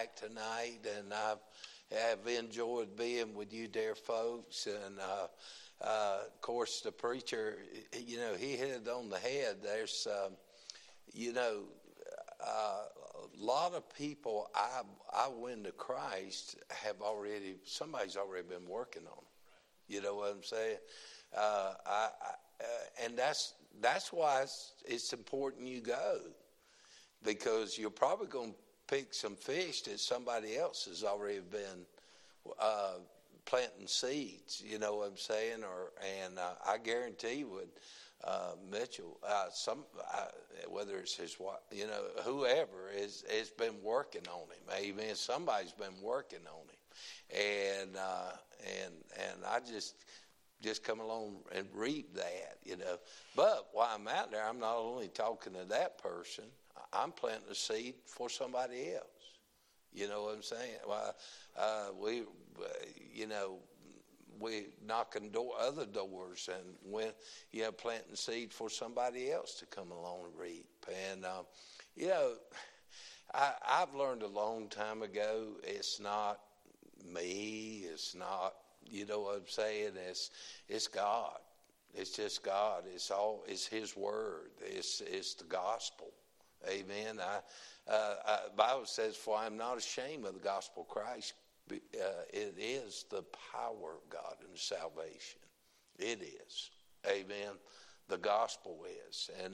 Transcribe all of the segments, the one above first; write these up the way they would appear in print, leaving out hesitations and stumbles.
back tonight, and I have enjoyed being with you, dear folks. And of course, the preacher, he hit it on the head. There's, a lot of people I win to Christ somebody's already been working on them. You know what I'm saying? And that's why it's important you go, because you're probably going to pick some fish that somebody else has already been planting seeds. You know what I'm saying? And I guarantee you would. Mitchell, whether it's his wife, whoever has been working on him. Amen. Somebody's been working on him, and I just come along and reap that, But while I'm out there, I'm not only talking to that person. I'm planting a seed for somebody else. You know what I'm saying? We knocking other doors and planting seed for somebody else to come along and reap. And I've learned a long time ago, it's not me, it's not, you know what I'm saying, it's God. It's just God. It's His word. It's the gospel. Amen. Bible says, "For I am not ashamed of the gospel of Christ." It is the power of God in salvation. It is. Amen. The gospel is. And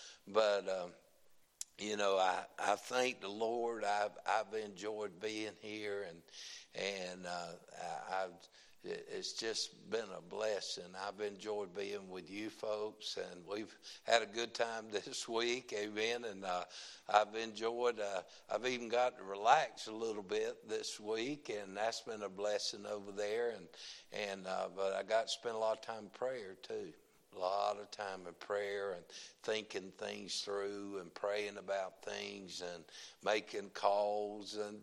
I thank the Lord. I've enjoyed being here, and it's just been a blessing. I've enjoyed being with you folks, and we've had a good time this week. Amen. And I've enjoyed, I've even got to relax a little bit this week, and that's been a blessing over there. But I got to spend a lot of time in prayer too. A lot of time in prayer and thinking things through and praying about things and making calls and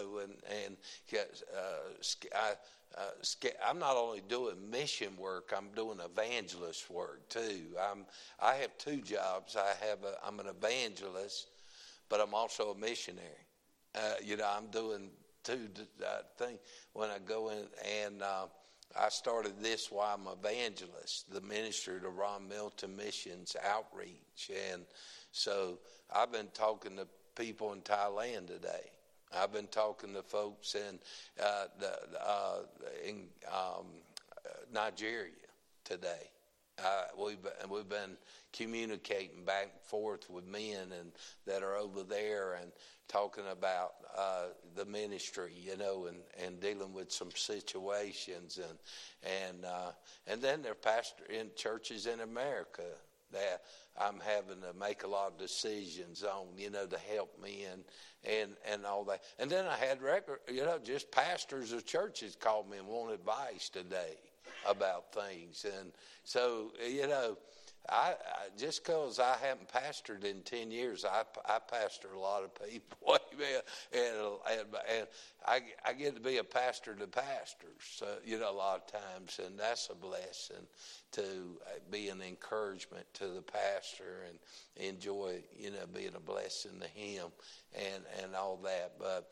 I'm not only doing mission work, I'm doing evangelist work too. I have two jobs. I'm an evangelist, but I'm also a missionary. I'm doing two things when I go in, and I started this while I'm evangelist, the ministry to Ron Milton Missions Outreach. And so I've been talking to people in Thailand today. I've been talking to folks in Nigeria today. We've been communicating back and forth with men that are over there and talking about the ministry, and dealing with some situations, and then they're pastor in churches in America that I'm having to make a lot of decisions on, to help me and all that. And then I had just pastors of churches called me and want advice today about things. And so, I just because I haven't pastored in 10 years, I pastor a lot of people, and I get to be a pastor to pastors, a lot of times, and that's a blessing to be an encouragement to the pastor and enjoy, being a blessing to him and all that. But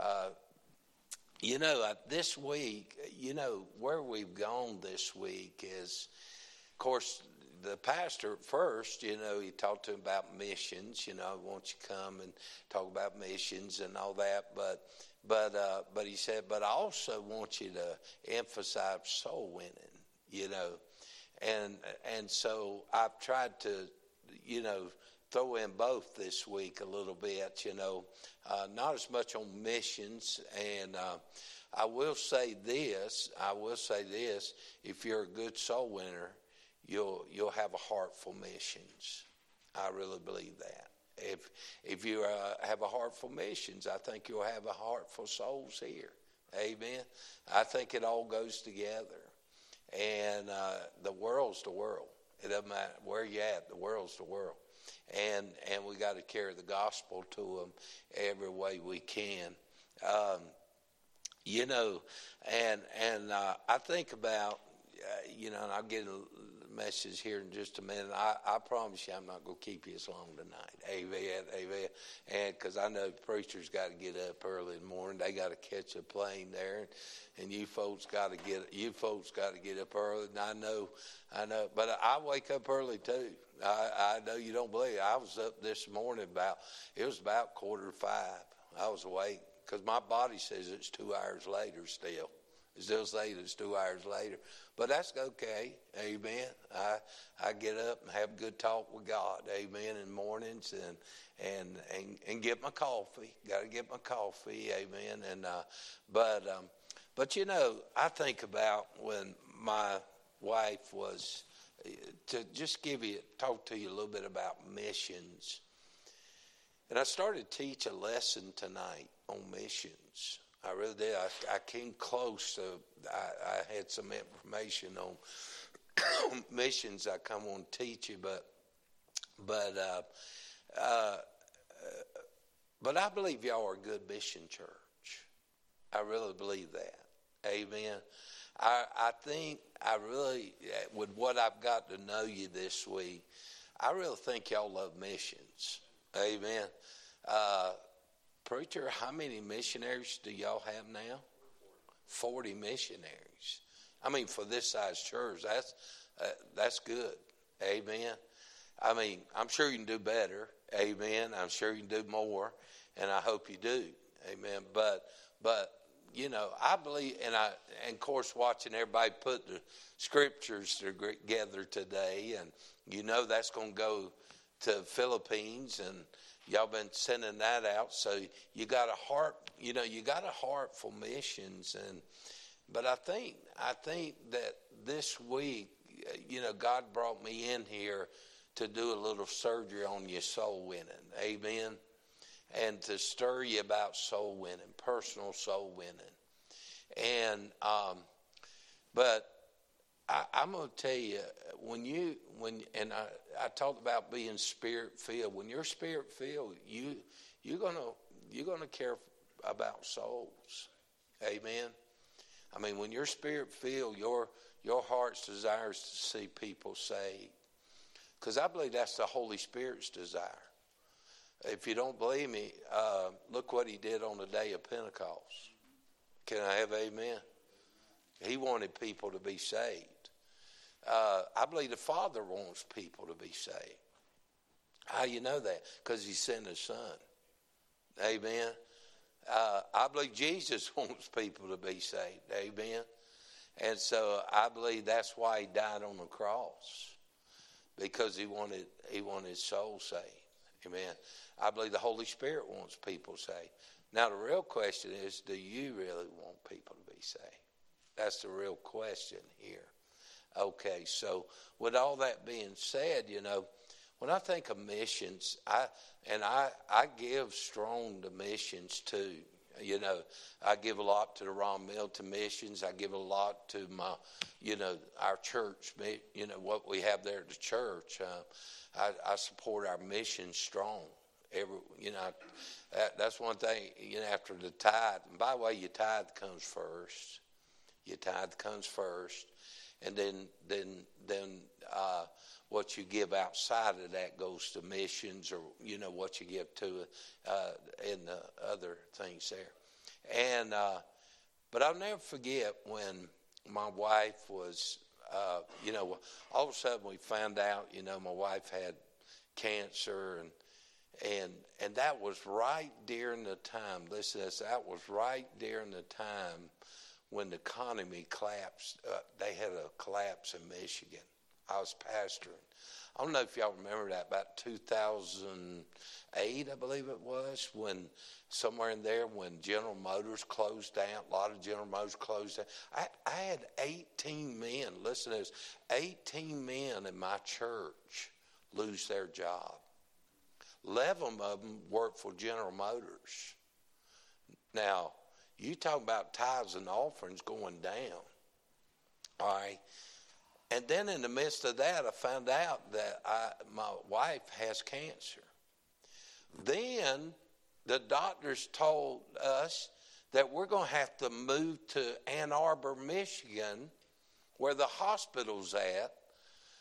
this week, where we've gone this week is, of course, the pastor at first, he talked to him about missions. I want you to come and talk about missions and all that. But he said, but I also want you to emphasize soul winning, And so I've tried to, throw in both this week a little bit, not as much on missions. And I will say this, if you're a good soul winner, you'll have a heart for missions. I really believe that. If you have a heart for missions, I think you'll have a heart for souls here. Amen. I think it all goes together. And the world's the world. It doesn't matter where you're at. The world's the world. And we got to carry the gospel to them every way we can. And I think about, and I'll get message here in just a minute. I promise you I'm not going to keep you as long tonight. Amen, amen. And because I know preachers got to get up early in the morning. They got to catch a plane there. And you folks got to get up early. And I know. But I wake up early too. I know you don't believe it. I was up this morning about 4:45. I was awake because my body says it's 2 hours later still. It still says it's 2 hours later. But that's okay. Amen. I get up and have a good talk with God. Amen. In mornings and get my coffee. Got to get my coffee. Amen. And but you know, I think about when my wife was to just talk to you a little bit about missions. And I started to teach a lesson tonight on missions. I really did. I came close to, I had some information on missions I come on to teach you, but I believe y'all are a good mission church. I really believe that. Amen. I think with what I've got to know you this week, I really think y'all love missions. Amen. Preacher, how many missionaries do y'all have now? 40 missionaries. I mean, for this size church, that's good. Amen. I mean, I'm sure you can do better. Amen. I'm sure you can do more, and I hope you do. Amen. But you know, I believe, and of course, watching everybody put the scriptures together today, and you know that's going to go to Philippines, and y'all been sending that out. So you got a heart, you know, you got a heart for missions, but I think that this week, you know, God brought me in here to do a little surgery on your soul winning. Amen. And to stir you about soul winning, personal soul winning. And, but I'm going to tell you, I talked about being spirit filled. When you're spirit filled, you're gonna care about souls. Amen. I mean, when you're spirit filled, your heart's desire is to see people saved. Because I believe that's the Holy Spirit's desire. If you don't believe me, look what he did on the day of Pentecost. Can I have amen? He wanted people to be saved. I believe the Father wants people to be saved. How you know that? Because he sent his son. Amen. I believe Jesus wants people to be saved. Amen. And so I believe that's why he died on the cross. Because he wanted his soul saved. Amen. I believe the Holy Spirit wants people saved. Now the real question is, do you really want people to be saved? That's the real question here. Okay, so with all that being said, you know, when I think of missions, I give strong to missions too. You know, I give a lot to the Ron Milton missions. I give a lot to my, you know, our church, you know, what we have there at the church. I support our mission strong. That's one thing, you know, after the tithe. And by the way, your tithe comes first. Your tithe comes first. And then what you give outside of that goes to missions, or, you know, what you give to in the other things there. And but I'll never forget when my wife was, you know, all of a sudden we found out, you know, my wife had cancer, and that was right during the time. Listen to this. That was right during the time when the economy collapsed. They had a collapse in Michigan. I was pastoring. I don't know if y'all remember that, about 2008, I believe it was, when somewhere in there when General Motors closed down, a lot of General Motors closed down. I had 18 men, listen to this, 18 men in my church lose their job. 11 of them worked for General Motors. Now, you talk about tithes and offerings going down, all right? And then in the midst of that, I found out that my wife has cancer. Then the doctors told us that we're going to have to move to Ann Arbor, Michigan, where the hospital's at,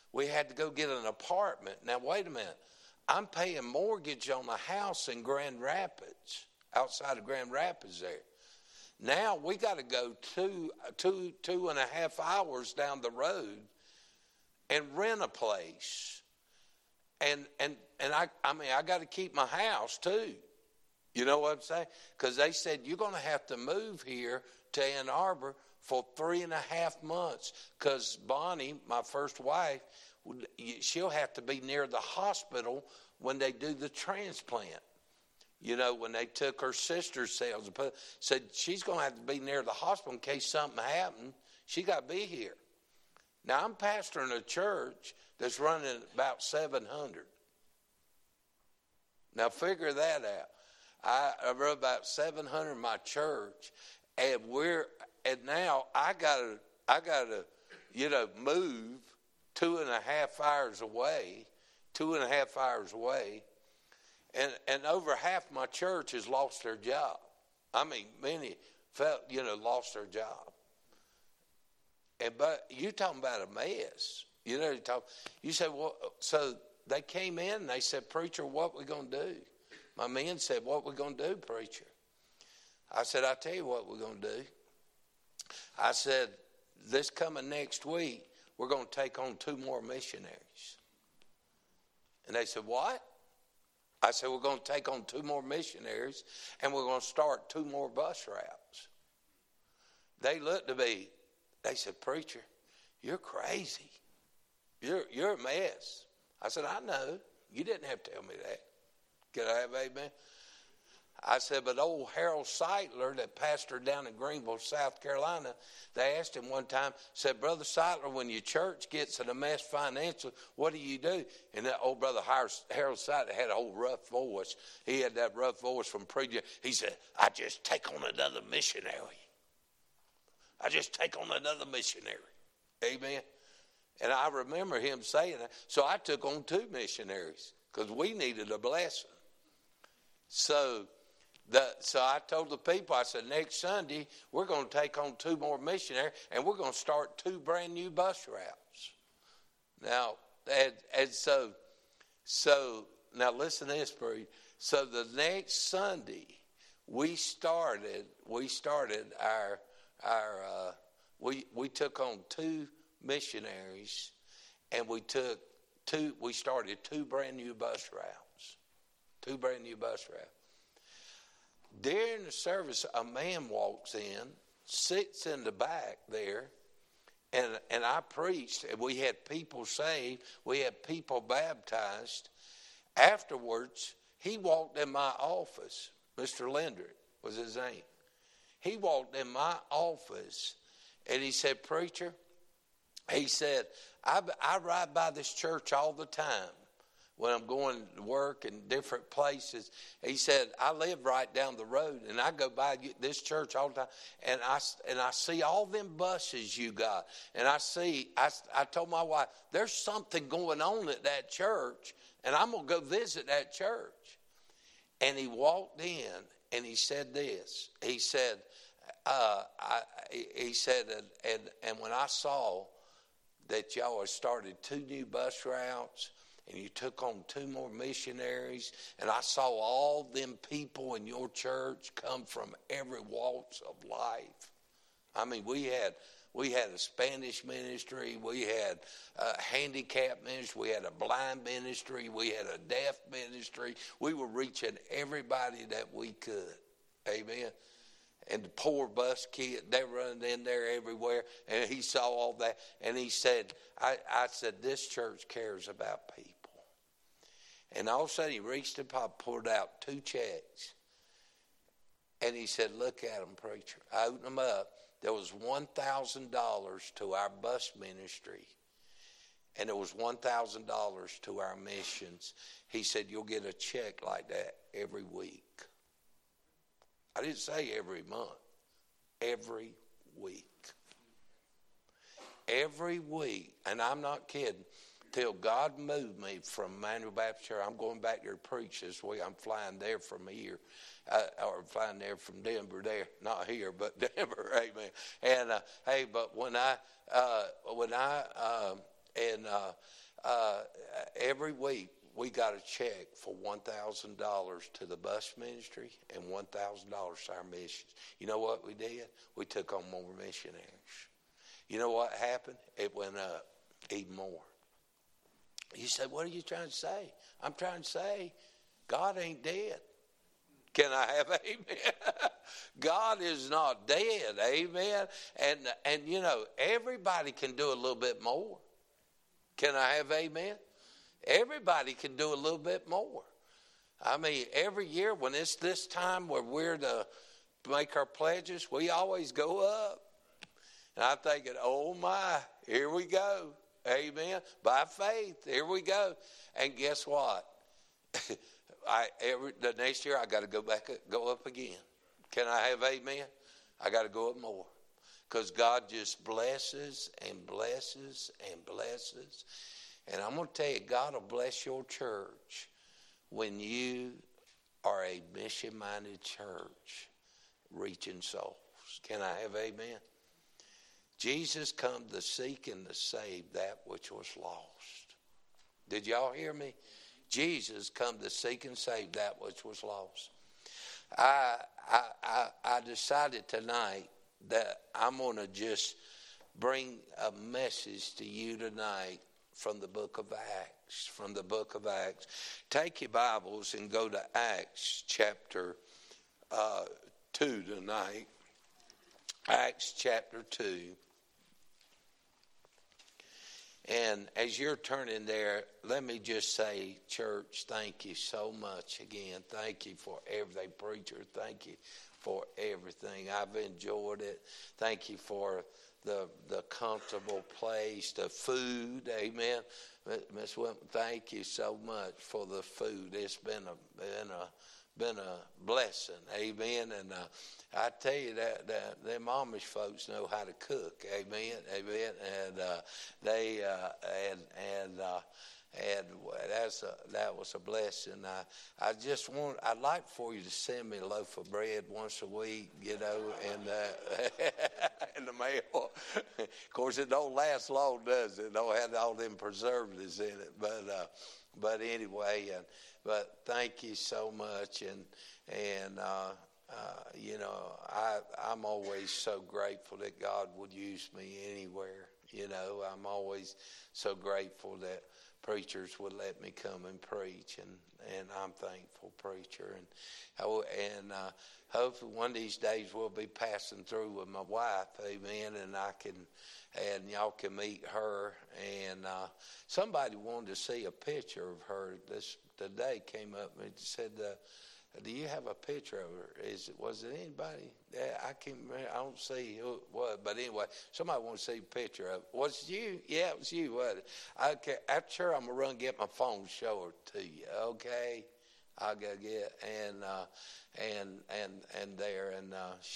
we had to go get an apartment. Now, wait a minute. I'm paying mortgage on a house in Grand Rapids, outside of Grand Rapids there. Now we got to go two and a half hours down the road and rent a place. And I got to keep my house too. You know what I'm saying? Because they said, you're going to have to move here to Ann Arbor for 3.5 months. Because Bonnie, my first wife, she'll have to be near the hospital when they do the transplant. You know, when they took her sister's cells, said she's going to have to be near the hospital in case something happened. She got to be here. Now, I'm pastoring a church that's running about 700. Now, figure that out. I run about 700 in my church, and now I gotta move 2.5 hours away, 2.5 hours away, and over half my church has lost their job. I mean, many lost their job. But you talking about a mess. You said, well, so they came in and they said, preacher, what we going to do? My men said, what we going to do, preacher? I said, I'll tell you what we're going to do. I said, this coming next week, we're going to take on 2 more missionaries. And they said, what? I said, we're going to take on 2 more missionaries, and we're going to start 2 more bus routes. They looked at me. They said, preacher, you're crazy. You're a mess. I said, I know. You didn't have to tell me that. Can I have amen? I said, but old Harold Seitler that pastored down in Greenville, South Carolina, they asked him one time, said, Brother Seitler, when your church gets in a mess financially, what do you do? And that old brother Harold Seitler had a old rough voice. He had that rough voice from preaching. He said, I just take on another missionary. I just take on another missionary. Amen. And I remember him saying that. So I took on 2 missionaries because we needed a blessing. So I told the people, I said, next Sunday, we're going to take on 2 more missionaries, and we're going to start 2 brand new bus routes. Now, so now listen to this, Bree. So the next Sunday, we took on 2 missionaries, and we started 2 brand new bus routes. 2 brand new bus routes. During the service, a man walks in, sits in the back there, and I preached, and we had people saved, we had people baptized. Afterwards, he walked in my office. Mr. Linder was his name. He walked in my office, and he said, preacher, he said, I ride by this church all the time when I'm going to work in different places. He said, I live right down the road, and I go by this church all the time, and I see all them buses you got. And I told my wife, there's something going on at that church, and I'm going to go visit that church. And he walked in, and he said this. He said, and when I saw that y'all had started 2 new bus routes, and you took on 2 more missionaries, and I saw all them people in your church come from every walks of life. I mean, we had a Spanish ministry, we had a handicap ministry, we had a blind ministry, we had a deaf ministry. We were reaching everybody that we could. Amen. And the poor bus kid, they running in there everywhere. And he saw all that. And he said, I said, this church cares about people. And all of a sudden he reached up, pulled out 2 checks. And he said, look at them, preacher. I opened them up. There was $1,000 to our bus ministry. And there was $1,000 to our missions. He said, you'll get a check like that every week. I didn't say every month. Every week. Every week. And I'm not kidding. Till God moved me from Emmanuel Baptist Church. I'm going back there to preach this week. I'm flying there from here. Or flying there from Denver there. Not here, but Denver. Amen. And, but when I And every week we got a check for $1,000 to the bus ministry and $1,000 to our missions. You know what we did? We took on more missionaries. You know what happened? It went up even more. You said, what are you trying to say? I'm trying to say God ain't dead. Can I have amen? God is not dead, amen. And you know, everybody can do a little bit more. Can I have amen? Everybody can do a little bit more. I mean, every year when it's this time where we're to make our pledges, we always go up. And I'm thinking, oh my, here we go. Amen. By faith, here we go. And guess what? The next year I got to go up again. Can I have amen? I got to go up more. Because God just blesses and blesses and blesses. And I'm going to tell you, God will bless your church when you are a mission-minded church reaching souls. Can I have amen? Jesus come to seek and to save that which was lost. Did y'all hear me? Jesus come to seek and save that which was lost. I decided tonight that I'm going to just bring a message to you tonight from the book of Acts. From the book of Acts. Take your Bibles and go to Acts chapter 2 tonight. Acts chapter 2. And as you're turning there, let me just say, church, thank you so much again. Thank you for everything, preacher. Thank you for everything. I've enjoyed it. Thank you for the comfortable place, the food. Amen. Miss Wilton, thank you so much for the food. It's been a blessing. Amen. And I tell you that them Amish folks know how to cook. Amen. Amen. And that was a blessing. I'd like for you to send me a loaf of bread once a week, you know, and in the mail. Of course, it don't last long, does it? It don't have all them preservatives in it. But anyway, but thank you so much, and you know, I'm always so grateful that God would use me anywhere. You know, I'm always so grateful that preachers would let me come and preach, and I'm thankful, preacher. And hopefully one of these days we'll be passing through with my wife, amen, and y'all can meet her. And somebody wanted to see a picture of her. Today came up and said, do you have a picture of her? Was it anybody? I can't remember. I don't see who it was. But anyway, somebody wants to see a picture of it. Was it you? Yeah, it was you, wasn't it? Okay, after sure, I'm going to run and get my phone and show her to you. Okay? I'll go get and there. And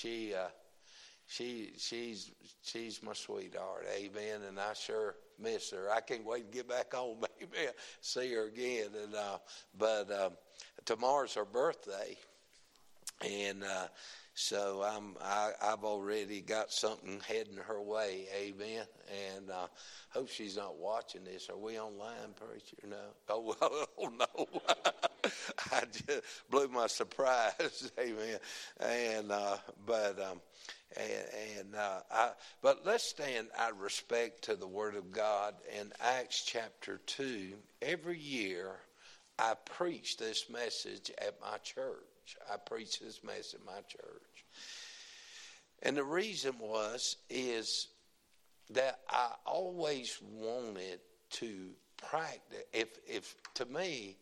she's my sweetheart. Amen. And I sure miss her. I can't wait to get back home. Amen. See her again. And but tomorrow's her birthday, and so I've already got something heading her way. Amen. And hope she's not watching this. Are we online, preacher? No. Oh no. I just blew my surprise. Amen. And but let's stand out of respect to the Word of God in Acts chapter 2. Every year I preach this message at my church. I preach this message at my church. And the reason is that I always wanted to practice. If to me,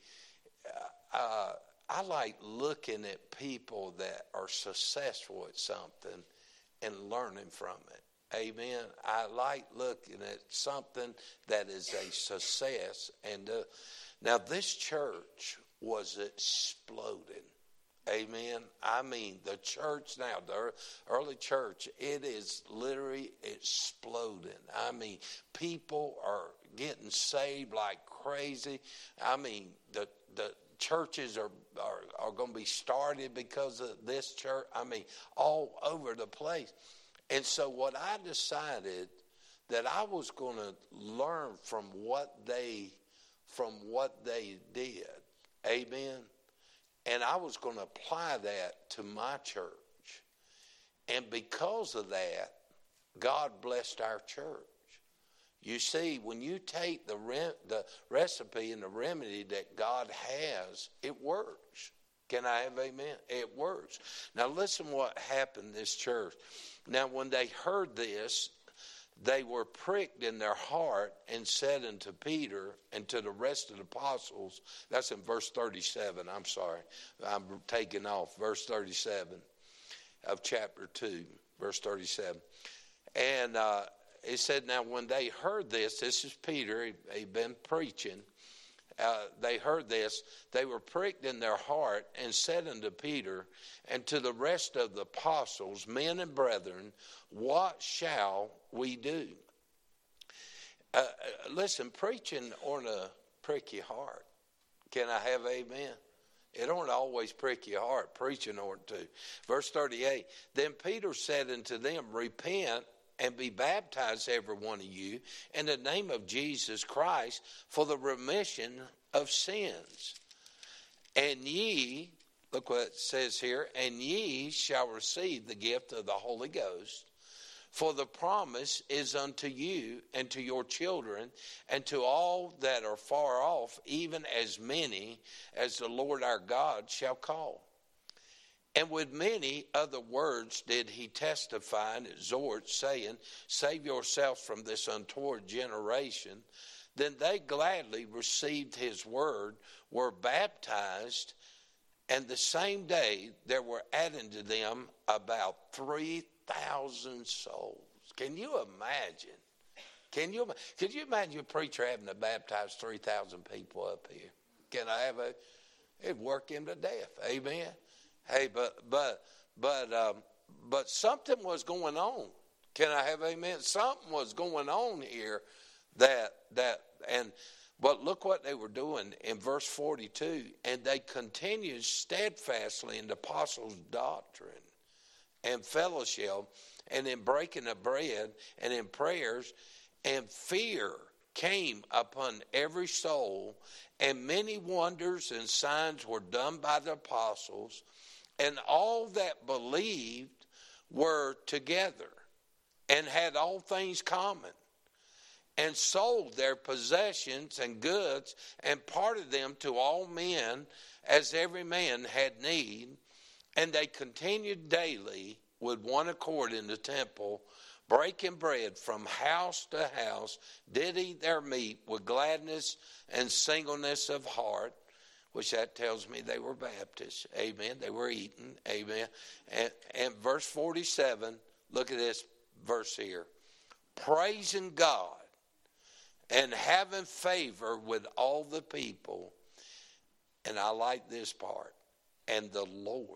I like looking at people that are successful at something and learning from it. Amen. I like looking at something that is a success. And now this church was exploding. Amen. I mean, the church now, the early church, it is literally exploding. I mean, people are getting saved like crazy. I mean, the churches are going to be started because of this church. I mean, all over the place. And so what I decided that I was going to learn from what they did. Amen. And I was going to apply that to my church. And because of that, God blessed our church. You see, when you take the recipe and the remedy that God has, it works. Can I have amen? It works. Now listen what happened in this church. Now when they heard this, they were pricked in their heart and said unto Peter and to the rest of the apostles, that's in verse 37, I'm sorry, I'm taking off, verse 37 of chapter 2, verse 37. And it said, now when they heard this is Peter, he'd been preaching, they heard this, they were pricked in their heart and said unto Peter and to the rest of the apostles, men and brethren, what shall we do? Listen, preaching ought to prick your heart. Can I have amen? It don't always prick your heart. Preaching ought to. Verse 38, then Peter said unto them, repent and be baptized, every one of you, in the name of Jesus Christ for the remission of sins. And ye, look what it says here, and ye shall receive the gift of the Holy Ghost. For the promise is unto you and to your children and to all that are far off, even as many as the Lord our God shall call. And with many other words did he testify and exhort, saying, save yourselves from this untoward generation. Then they gladly received his word, were baptized, and the same day there were added to them about 3,000 souls. Can you imagine? Could you imagine a preacher having to baptize 3,000 people up here? Can I have it'd work him to death. Amen. Hey, but something was going on. Can I have amen? Something was going on here but look what they were doing in verse 42. And they continued steadfastly in the apostles' doctrine and fellowship and in breaking of bread and in prayers, and fear came upon every soul, and many wonders and signs were done by the apostles, and all that believed were together and had all things common, and sold their possessions and goods and parted them to all men as every man had need. And they continued daily with one accord in the temple, breaking bread from house to house, did eat their meat with gladness and singleness of heart, which that tells me they were Baptists. Amen. They were eating. Amen. And verse 47, look at this verse here. Praising God and having favor with all the people. And I like this part. And the Lord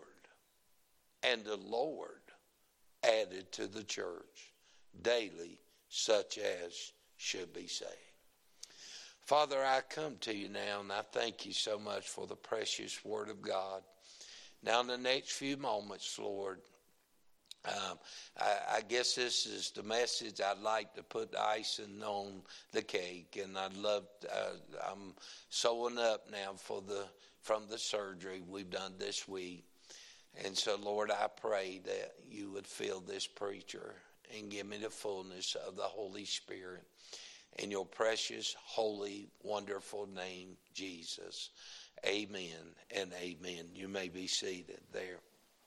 added to the church daily such as should be saved. Father, I come to you now, and I thank you so much for the precious word of God. Now, in the next few moments, Lord, I guess this is the message. I'd like to put the icing on the cake, and I'm sewing up now from the surgery we've done this week. And so, Lord, I pray that you would fill this preacher and give me the fullness of the Holy Spirit. In your precious, holy, wonderful name, Jesus. Amen and amen. You may be seated there.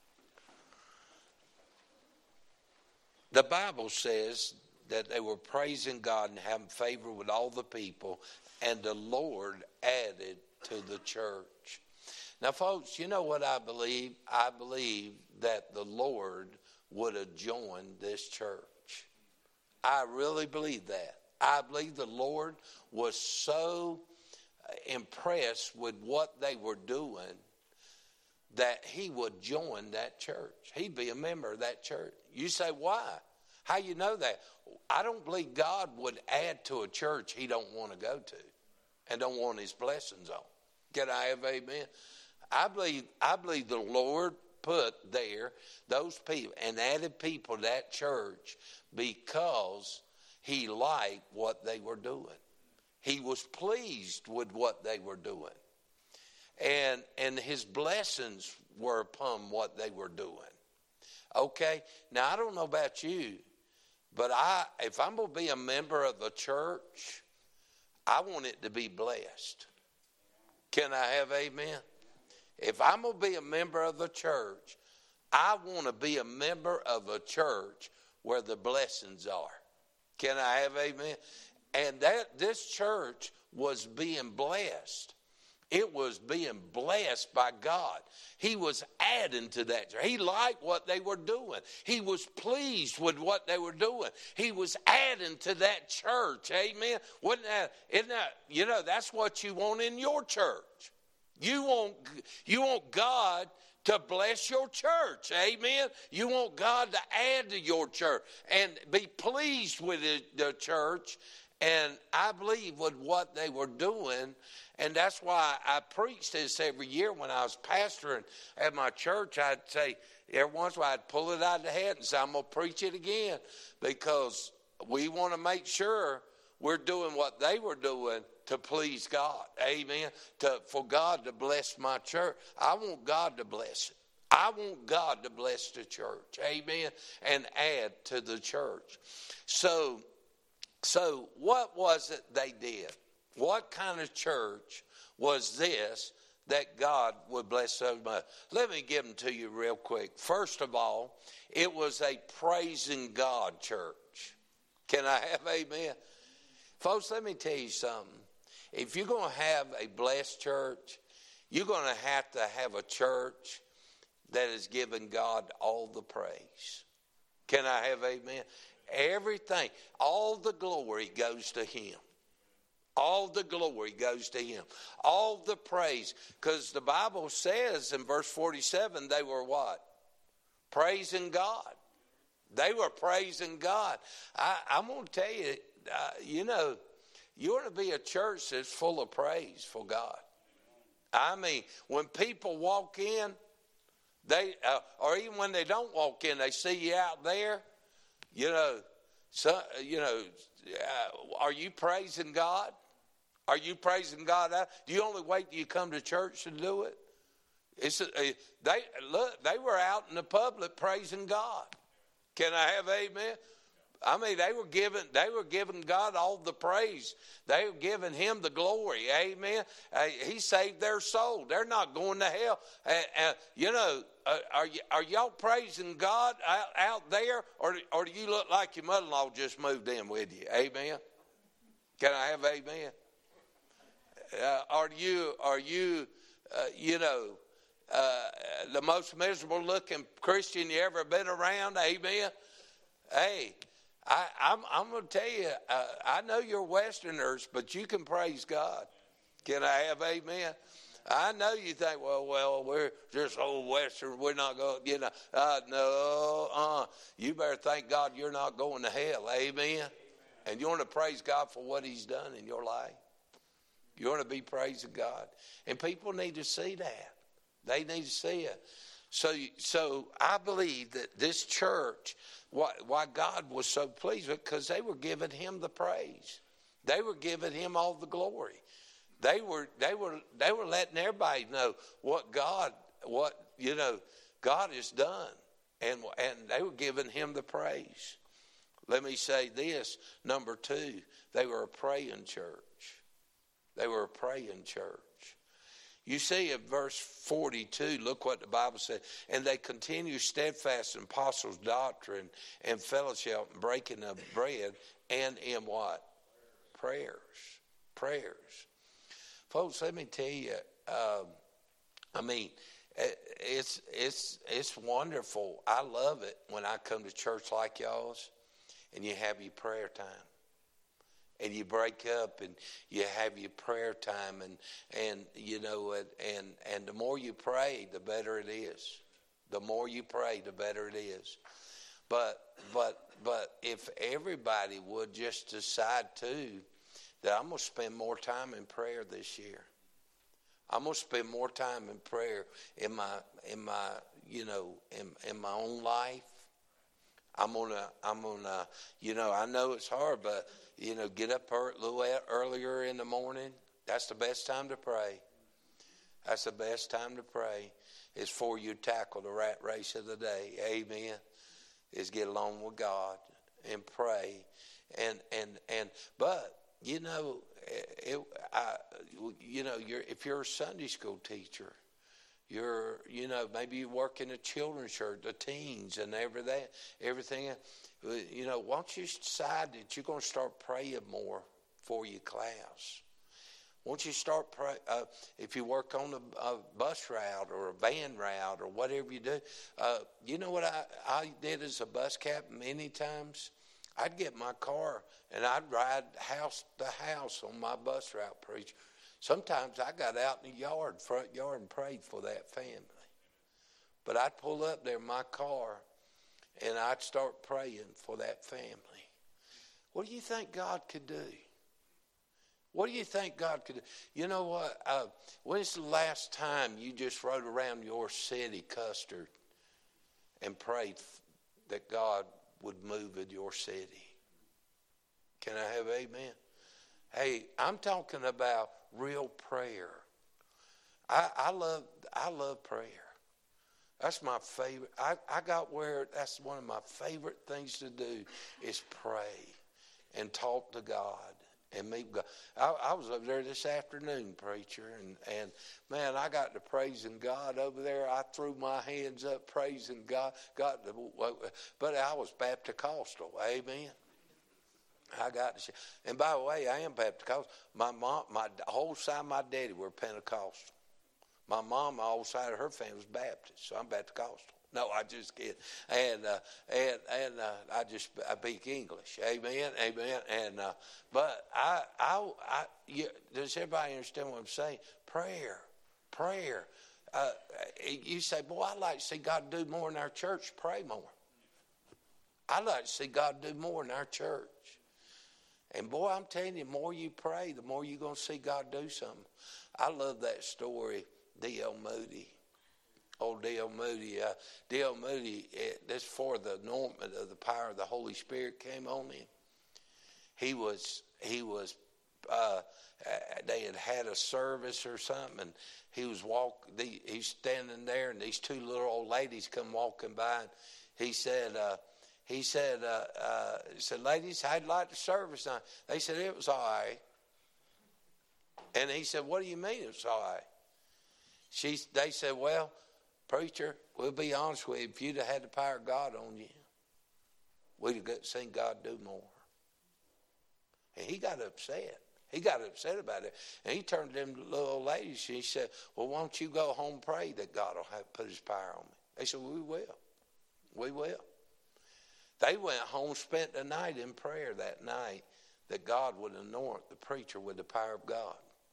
The Bible says that they were praising God and having favor with all the people, and the Lord added to the church. Now, folks, you know what I believe? I believe that the Lord would have joined this church. I really believe that. I believe the Lord was so impressed with what they were doing that he would join that church. He'd be a member of that church. You say, why? How you know that? I don't believe God would add to a church he don't want to go to and don't want his blessings on. Can I have amen? I believe the Lord put there those people and added people to that church because He liked what they were doing. He was pleased with what they were doing. And his blessings were upon what they were doing. Okay? Now, I don't know about you, but if I'm going to be a member of a church, I want it to be blessed. Can I have amen? If I'm going to be a member of a church, I want to be a member of a church where the blessings are. Can I have amen? And this church was being blessed. It was being blessed by God. He was adding to that. He liked what they were doing. He was pleased with what they were doing. He was adding to that church. Amen. Isn't that, that's what you want in your church. You want God to bless your church. Amen. You want God to add to your church and be pleased with the church. And I believe with what they were doing, and that's why I preach this every year when I was pastoring at my church. I'd say, every once in a while I'd pull it out of the head and say, I'm going to preach it again, because we want to make sure we're doing what they were doing to please God. Amen. For God to bless my church. I want God to bless it. I want God to bless the church. Amen. And add to the church. So what was it they did? What kind of church was this that God would bless so much? Let me give them to you real quick. First of all, it was a praising God church. Can I have amen? Folks, let me tell you something. If you're going to have a blessed church, you're going to have a church that is giving God all the praise. Can I have amen? Everything, all the glory goes to him. All the glory goes to him. All the praise. Because the Bible says in verse 47, they were what? Praising God. They were praising God. I'm going to tell you, you want to be a church that's full of praise for God. I mean, when people walk in, or even when they don't walk in, they see you out there. Are you praising God? Are you praising God? Do you only wait till you come to church to do it? They were out in the public praising God. Can I have amen? I mean, they were giving God all the praise. They were giving him the glory. Amen. He saved their soul. They're not going to hell. Are y'all praising God out there, or do you look like your mother-in-law just moved in with you? Amen. Can I have amen? Are you the most miserable looking Christian you ever been around? Amen. Hey, I'm going to tell you, I know you're Westerners, but you can praise God. Can I have amen? I know you think, well, we're just old Western. We're not going, you better thank God you're not going to hell. Amen. And you want to praise God for what he's done in your life. You want to be praising God. And people need to see that. They need to see it. So I believe that this church, why God was so pleased with, because they were giving him the praise. They were giving him all the glory. They were letting everybody know what God has done, and they were giving him the praise. Let me say this. Number 2, they were a praying church. They were a praying church. You see in verse 42, look what the Bible said. And they continue steadfast in apostles' doctrine and fellowship and breaking of bread, and in what? Prayers. Folks, let me tell you, it's wonderful. I love it when I come to church like y'all's and you have your prayer time. And you break up and you have your prayer time, and the more you pray, the better it is. The more you pray, the better it is. But if everybody would just decide that I'm going to spend more time in prayer this year. I'm going to spend more time in prayer in my own life. I'm gonna, I know it's hard, but, get up a little earlier in the morning. That's the best time to pray. That's the best time to pray. Is for you tackle the rat race of the day. Amen. Is get along with God and pray. But, if you're a Sunday school teacher, maybe you work in a children's church, the teens and everything. Why don't you decide that you're going to start praying more for your class? Won't you start praying? If you work on a bus route or a van route or whatever you do, you know what I did as a bus captain many times? I'd get my car and I'd ride house to house on my bus route, preacher. Sometimes I got out in the front yard, and prayed for that family. But I'd pull up there in my car and I'd start praying for that family. What do you think God could do? What do you think God could do? You know what? When's the last time you just rode around your city, Custer, and prayed that God would move in your city? Can I have amen? Hey, I'm talking about real prayer. I love prayer. That's my favorite. I got where that's one of my favorite things to do is pray and talk to God. And meet God. I was over there this afternoon, preacher, and man, I got to praising God over there. I threw my hands up praising God. But I was Baptist-costal, amen. I got to, and by the way, I am Baptist-costal. My mom, my whole side of my daddy were Pentecostal. My mom, my whole side of her family was Baptist, so I'm Baptist-costal. No, I just kid. And I speak English. Amen. Amen. And but does everybody understand what I'm saying? Prayer. You say, boy, I'd like to see God do more in our church. Pray more. I'd like to see God do more in our church. And boy, I'm telling you, the more you pray, the more you're going to see God do something. I love that story, D.L. Moody. Old D.L. Moody. D.L. Moody, this for the anointment of the power of the Holy Spirit came on him. He was they had a service or something, and he's standing there, and these two little old ladies come walking by, and he said, ladies, how'd you like the service? Now, they said, it was all right. And he said, what do you mean it was all right? They said, well, preacher, we'll be honest with you. If you'd have had the power of God on you, we'd have seen God do more. And he got upset. He got upset about it. And he turned to them little old ladies and he said, well, why don't you go home and pray that God will put his power on me? They said, we will. We will. They went home, spent the night in prayer that night that God would anoint the preacher with the power of God.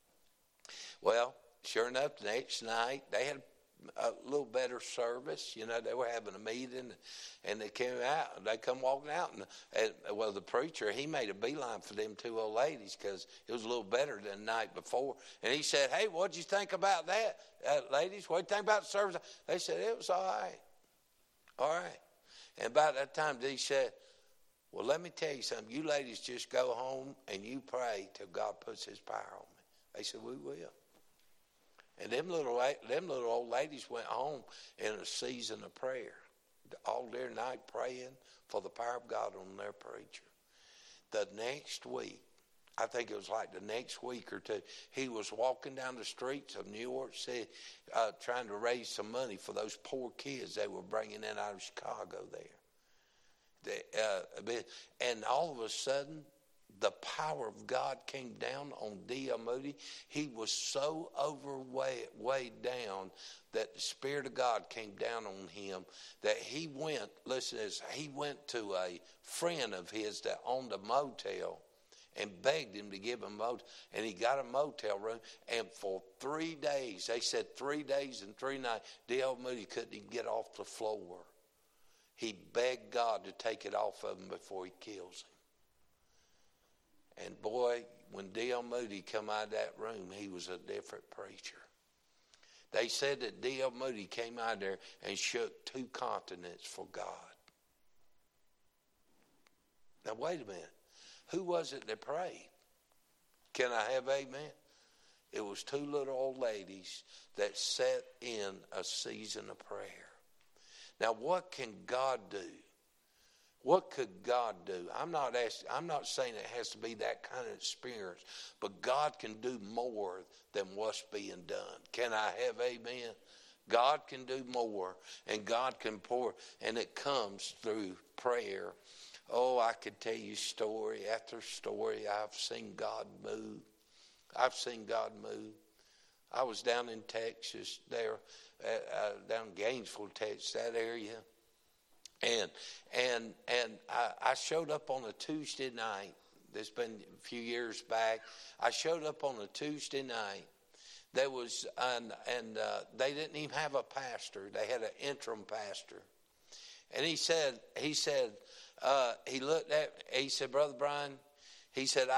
Well, sure enough, the next night, they had a little better service. They were having a meeting, and they came out. They come walking out, and the preacher, he made a beeline for them two old ladies because it was a little better than the night before. And he said, hey, what'd you think about that, ladies? What'd you think about the service? They said, it was all right. All right. And about that time, he said, well, let me tell you something. You ladies just go home and you pray till God puts his power on me. They said, we will. And them little old ladies went home in a season of prayer, all their night praying for the power of God on their preacher. The next week, I think it was like the next week or two, he was walking down the streets of New York City trying to raise some money for those poor kids they were bringing in out of Chicago there. And all of a sudden, the power of God came down on D.L. Moody. He was so weighed down that the Spirit of God came down on him that he went, listen to this, he went to a friend of his that owned a motel and begged him to give him a motel. And he got a motel room. And for 3 days, they said 3 days and 3 nights, D.L. Moody couldn't even get off the floor. He begged God to take it off of him before he kills him. And boy, when D.L. Moody come out of that room, he was a different preacher. They said that D.L. Moody came out there and shook 2 continents for God. wait a minute. Who was it that prayed? Can I have amen? It was two little old ladies that sat in a season of prayer. Now, what can God do? What could God do? I'm not saying it has to be that kind of experience, but God can do more than what's being done. Can I have amen? God can do more, and God can pour, and it comes through prayer. Oh, I could tell you story after story. I've seen God move. I've seen God move. I was down in Texas, there, down Gainesville, Texas, that area, and I showed up on a Tuesday night. This been a few years back. I showed up on a Tuesday night. There was, and they didn't even have a pastor. They had an interim pastor, and he said, he looked at, he said, Brother Brian, he said,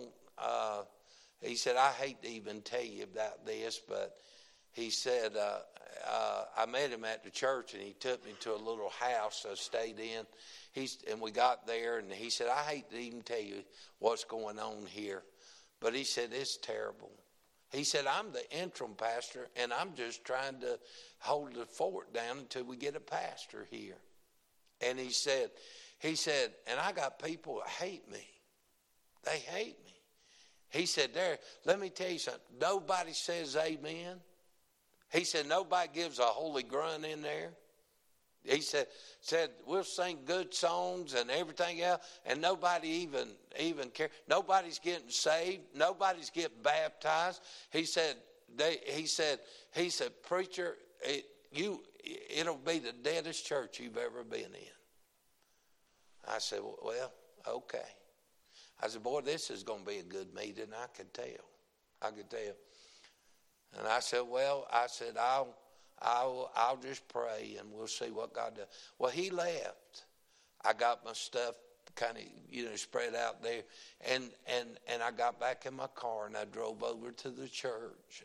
he said, I hate to even tell you about this, but he said, I met him at the church, and he took me to a little house I stayed in. And we got there, and he said, I hate to even tell you what's going on here, but he said, it's terrible. He said, I'm the interim pastor, and I'm just trying to hold the fort down until we get a pastor here. And he said, and I got people that hate me. They hate me. He said, let me tell you something. Nobody says amen. He said, nobody gives a holy grunt in there. He said we'll sing good songs and everything else, and nobody even care. Nobody's getting saved. Nobody's getting baptized. He said, preacher, it'll be the deadest church you've ever been in. I said, well, okay. I said, boy, this is going to be a good meeting. I could tell. And I said, I'll just pray and we'll see what God does. Well, he left. I got my stuff kind of, spread out there. And I got back in my car and I drove over to the church.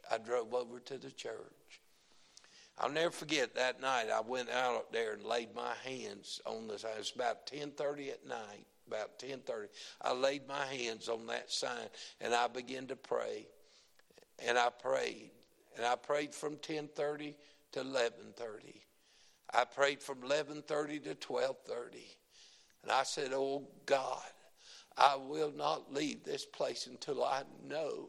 I'll never forget that night. I went out there and laid my hands on this. It was about 10:30 at night. About 10:30. I laid my hands on that sign and I began to pray. And I prayed. And I prayed from 10:30 to 11:30. I prayed from 11:30 to 12:30. And I said, oh God, I will not leave this place until I know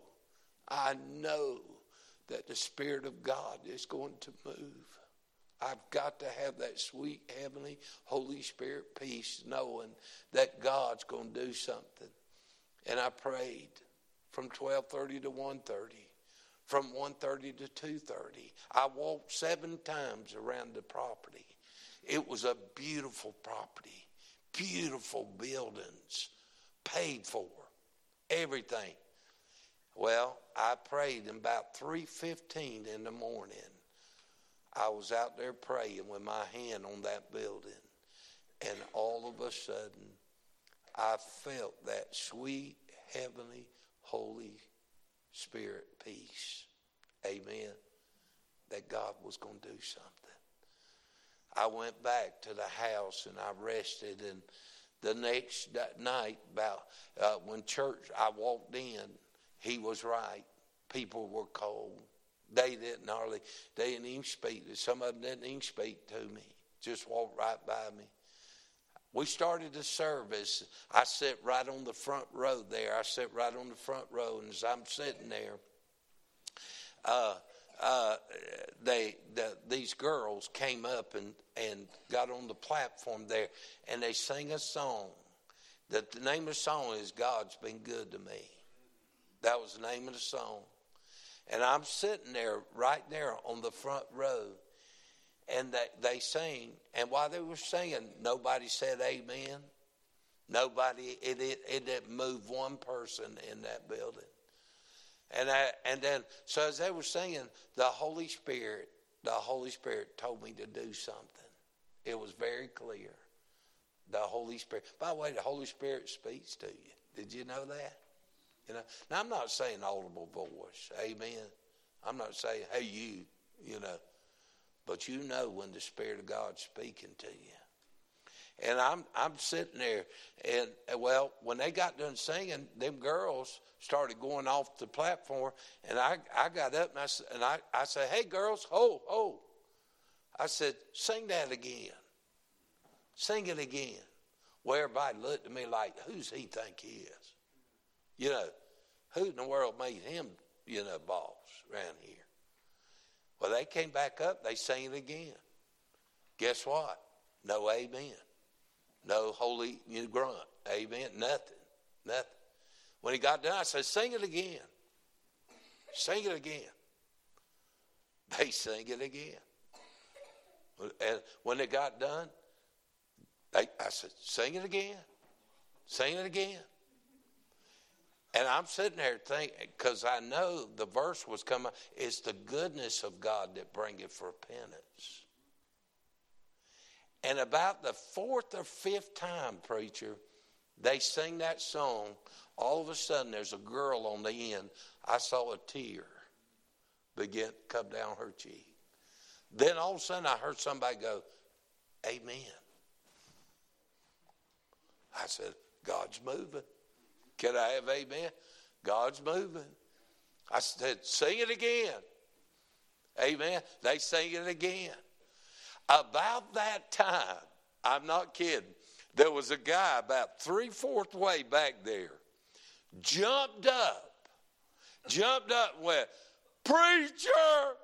that the Spirit of God is going to move. I've got to have that sweet, heavenly, Holy Spirit peace, knowing that God's going to do something. And I prayed from 12:30 to 1:30, from 1:30 to 2:30. I walked 7 times around the property. It was a beautiful property, beautiful buildings, paid for, everything. Well, I prayed, and about 3:15 in the morning, I was out there praying with my hand on that building. And all of a sudden, I felt that sweet, heavenly, Holy Spirit peace. Amen. That God was going to do something. I went back to the house and I rested. And the next night, when church, I walked in, he was right. People were cold. They didn't even speak. Some of them didn't even speak to me. Just walked right by me. We started the service. I sat right on the front row there. And as I'm sitting there, these girls came up and got on the platform there, and they sang a song. The name of the song is God's Been Good to Me. That was the name of the song. And I'm sitting there, right there on the front row, and they sang. And while they were singing, nobody said amen. Nobody, it didn't move one person in that building. And then, so as they were singing, the Holy Spirit told me to do something. It was very clear. The Holy Spirit. By the way, the Holy Spirit speaks to you. Did you know that? Now I'm not saying audible voice, amen. I'm not saying, hey, you, but you know when the Spirit of God's speaking to you. And I'm sitting there, and well, when they got done singing, them girls started going off the platform, and I got up and I said, "Hey girls, ho!" I said, "Sing that again. Sing it again." Well, everybody looked at me like, "Who's he think he is? You know, who in the world made him, boss around here?" Well, they came back up. They sang it again. Guess what? No amen. No holy grunt. Amen. Nothing. When he got done, I said, "Sing it again. Sing it again." They sang it again. And when they got done, I said, "Sing it again. Sing it again." And I'm sitting there thinking, because I know the verse was coming, it's the goodness of God that bringeth repentance. And about the fourth or fifth time, preacher, they sing that song, all of a sudden there's a girl on the end. I saw a tear begin to come down her cheek. Then all of a sudden I heard somebody go, "Amen." I said, God's moving. Can I have amen? God's moving. I said, "Sing it again." Amen. They sang it again. About that time, I'm not kidding, there was a guy about 3/4 way back there, jumped up and went, "Preacher,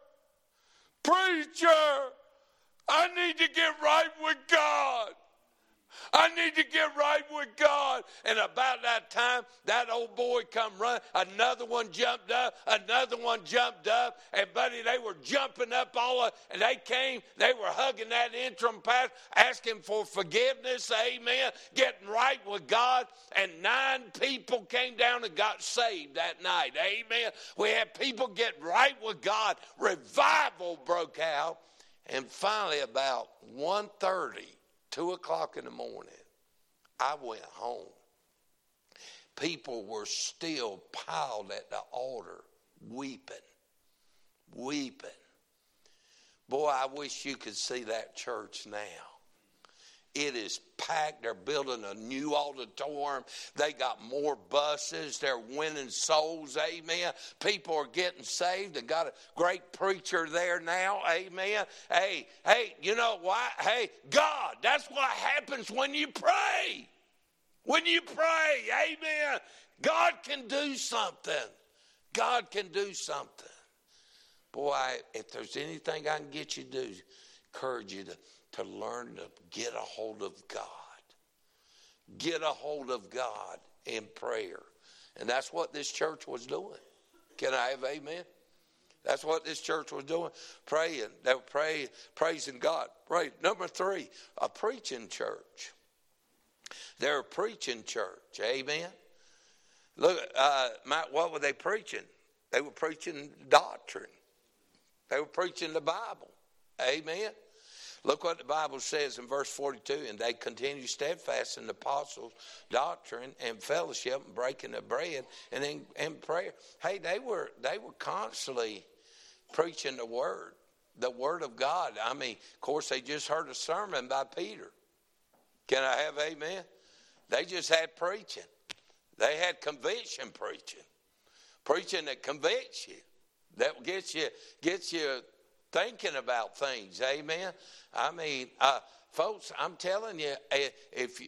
I need to get right with God. I need to get right with God." And about that time, that old boy come running. Another one jumped up. And buddy, they were jumping up and they came. They were hugging that interim pastor, asking for forgiveness. Amen. Getting right with God. And 9 people came down and got saved that night. Amen. We had people get right with God. Revival broke out. And finally, about 1:30, 2 o'clock in the morning, I went home. People were still piled at the altar, weeping. Boy, I wish you could see that church now. It is packed. They're building a new auditorium. They got more buses. They're winning souls. Amen. People are getting saved. They got a great preacher there now. Amen. Hey, you know why? Hey, God, that's what happens when you pray. When you pray, amen. God can do something. God can do something. Boy, if there's anything I can get you to do, encourage you to learn to get a hold of God. Get a hold of God in prayer. And that's what this church was doing. Can I have amen? That's what this church was doing. Praying. They were praising God. Right. Number 3, a preaching church. They're a preaching church. Amen. Look, what were they preaching? They were preaching doctrine. They were preaching the Bible. Amen. Look what the Bible says in verse 42. And they continued steadfast in the apostles' doctrine and fellowship and breaking the bread and in prayer. Hey, they were constantly preaching the word of God. I mean, of course, they just heard a sermon by Peter. Can I have amen? They just had preaching. They had conviction preaching. Preaching that convicts you. That gets you thinking about things. Amen. I mean, folks, I'm telling you, if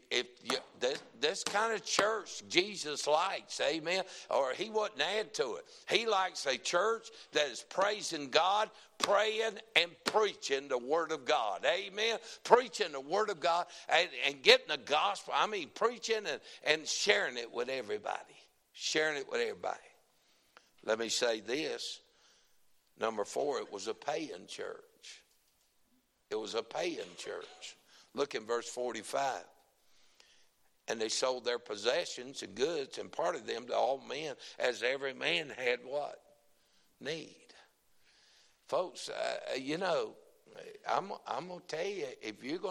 this kind of church Jesus likes, amen, or he wouldn't add to it. He likes a church that is praising God, praying and preaching the word of God. Amen. Preaching the word of God and getting the gospel. I mean, preaching and sharing it with everybody. Sharing it with everybody. Let me say this. Number 4, it was a paying church. It was a paying church. Look in verse 45. And they sold their possessions and goods and parted them to all men as every man had what? Need. Folks, I'm going to tell you, if you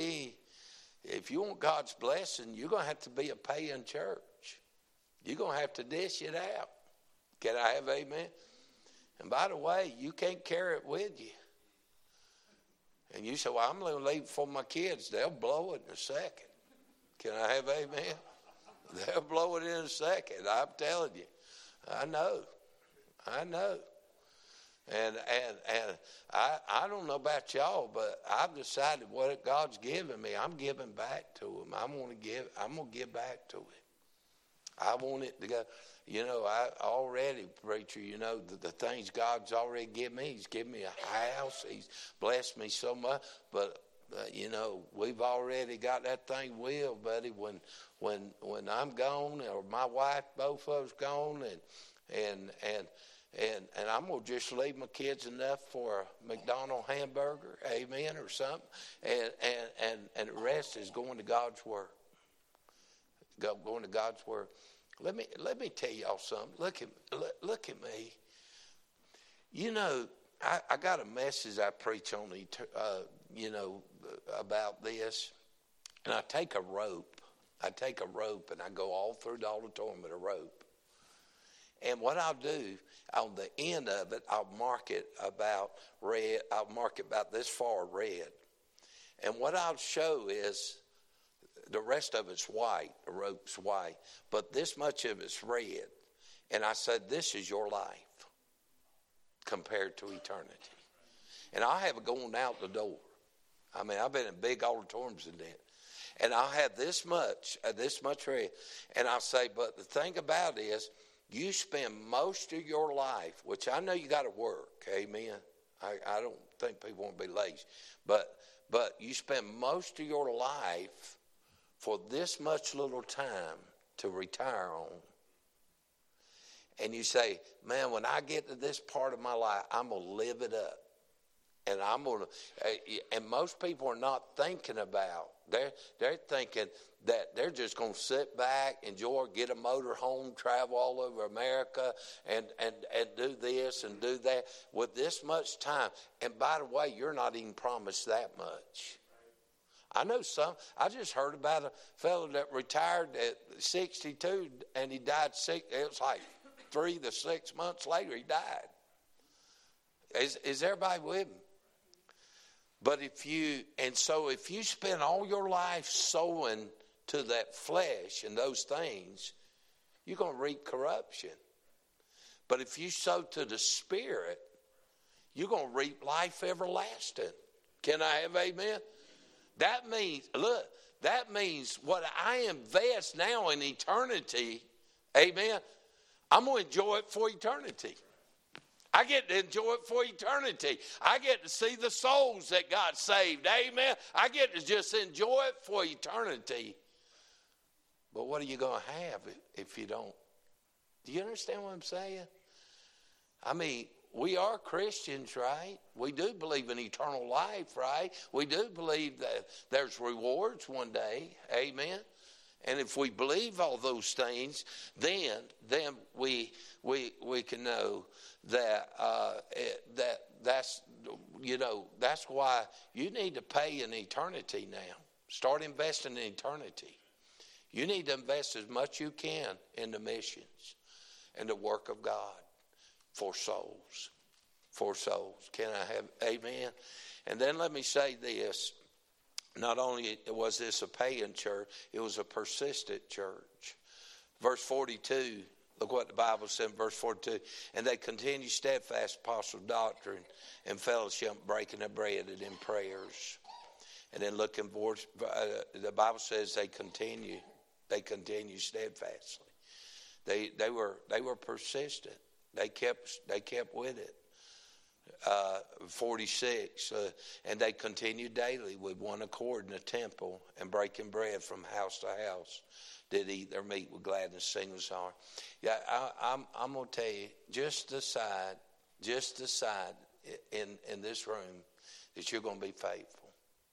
want God's blessing, you're going to have to be a paying church. You're going to have to dish it out. Can I have amen? And by the way, you can't carry it with you. And you say, well, I'm going to leave it for my kids. They'll blow it in a second. Can I have amen? They'll blow it in a second. I'm telling you. I know. And I don't know about y'all, but I've decided what God's given me, I'm giving back to him. I'm going to give back to him. I want it to go. I already, preacher, the things God's already given me. He's given me a house. He's blessed me so much. But, we've already got that thing willed, buddy. When I'm gone, or my wife, both of us gone, and I'm going to just leave my kids enough for a McDonald's hamburger, amen, or something. And the rest is going to God's Word. Going to God's Word. Let me tell y'all something. Look at me. I got a message I preach on, about this. And I take a rope and I go all through the auditorium with a rope. And what I'll do, on the end of it, I'll mark it about red. I'll mark it about this far red. And what I'll show is the rest of it's white, the rope's white, but this much of it's red. And I said, this is your life compared to eternity. And I'll have it going out the door. I mean, I've been in big auditoriums in that. And I'll have this much red. And I'll say, but the thing about it is, you spend most of your life, which I know you got to work, amen. I don't think people want to be lazy. But you spend most of your life for this much little time to retire on. And you say, man, when I get to this part of my life, I'm going to live it up. And and most people are not thinking about, they're thinking that they're just going to sit back, enjoy, get a motor home, travel all over America, and do this and do that with this much time. And by the way, you're not even promised that much. I know I just heard about a fellow that retired at 62 and he died sick. It was like 3 to 6 months later he died. Is everybody with me? But if you spend all your life sowing to that flesh and those things, you're going to reap corruption. But if you sow to the Spirit, you're going to reap life everlasting. Can I have amen? That means what I invest now in eternity, amen, I'm going to enjoy it for eternity. I get to enjoy it for eternity. I get to see the souls that got saved, amen. I get to just enjoy it for eternity. But what are you going to have if you don't? Do you understand what I'm saying? I mean, we are Christians, right? We do believe in eternal life, right? We do believe that there's rewards one day, amen. And if we believe all those things, then we can know that that's why you need to pay in eternity now. Start investing in eternity. You need to invest as much you can in the missions and the work of God for souls. For souls. Can I have amen? And then let me say this. Not only was this a paying church, it was a persistent church. Verse 42, look what the Bible said in verse 42. And they continued steadfast apostle doctrine and fellowship, breaking the bread and in prayers. And then looking forward, the Bible says they continue steadfastly. They were persistent. They kept with it. 46, and they continued daily with one accord in the temple and breaking bread from house to house. Did eat their meat with gladness, sing the song. Yeah, I'm going to tell you, just decide in this room that you're going to be faithful.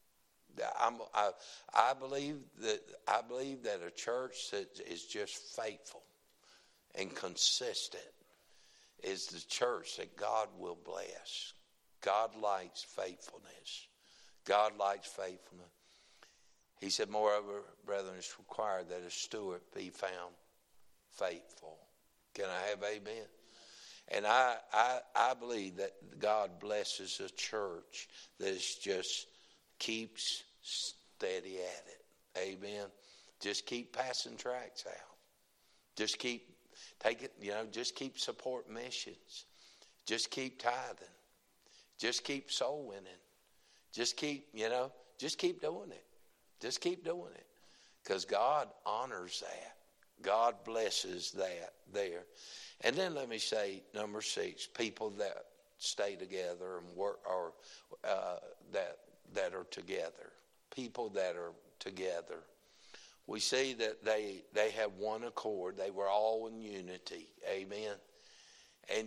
I believe that a church that is just faithful and consistent is the church that God will bless. God likes faithfulness. God likes faithfulness. He said, moreover, brethren, it's required that a steward be found faithful. Can I have amen? And I believe that God blesses a church that just keeps steady at it. Amen. Just keep passing tracts out. Just keep taking, just keep supporting missions. Just keep tithing. Just keep soul winning. Just keep, just keep doing it. Just keep doing it. Because God honors that. God blesses that there. And then let me say, number 6, people that stay together and work, or that are together. People that are together. We see that they have one accord. They were all in unity. Amen. And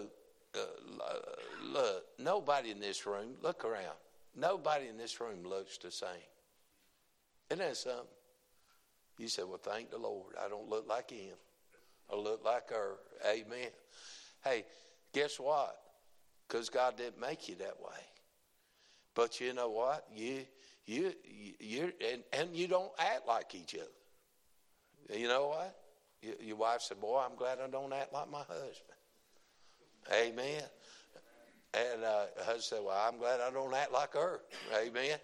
look, nobody in this room, look around. Nobody in this room looks the same. Isn't that something? You say, well, thank the Lord. I don't look like him. I look like her. Amen. Hey, guess what? Because God didn't make you that way. But you know what? You don't act like each other. You know what? Your wife said, boy, I'm glad I don't act like my husband. Amen. And husband said, well, I'm glad I don't act like her. Amen.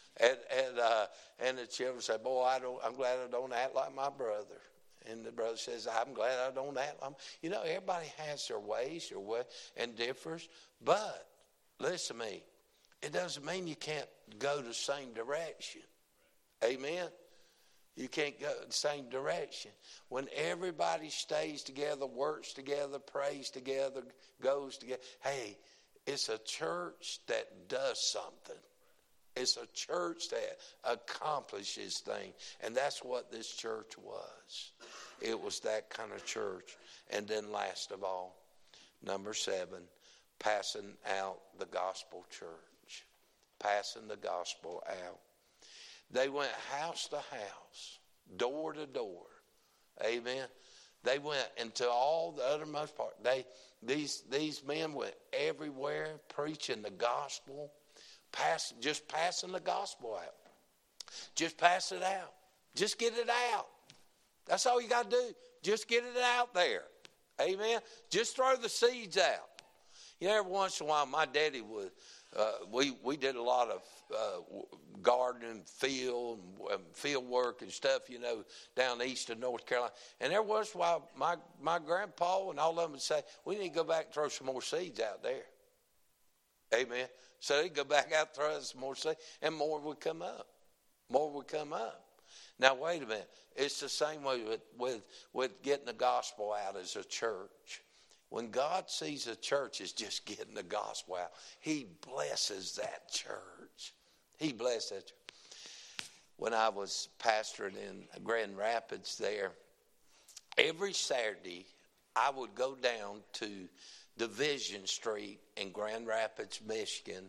And the children said, boy, I'm glad I don't act like my brother. And the brother says, I'm glad I don't act like everybody has their ways and differs. But listen to me. It doesn't mean you can't go the same direction. Amen. You can't go the same direction. When everybody stays together, works together, prays together, goes together. Hey, it's a church that does something. It's a church that accomplishes things. And that's what this church was. It was that kind of church. And then last of all, number 7, passing out the gospel church. Passing the gospel out. They went house to house, door to door. Amen. They went into all the uttermost part. These men went everywhere preaching the gospel, just passing the gospel out. Just pass it out. Just get it out. That's all you got to do. Just get it out there. Amen. Just throw the seeds out. Every once in a while, my daddy would. We did a lot of gardening, field work and stuff, down east of North Carolina. And every once in a while, my grandpa and all of them would say, we need to go back and throw some more seeds out there. Amen. So they'd go back out and throw some more seeds, and more would come up. More would come up. Now, wait a minute. It's the same way with getting the gospel out as a church. When God sees a church is just getting the gospel out, he blesses that church. He blessed that church. When I was pastoring in Grand Rapids there, every Saturday I would go down to Division Street in Grand Rapids, Michigan.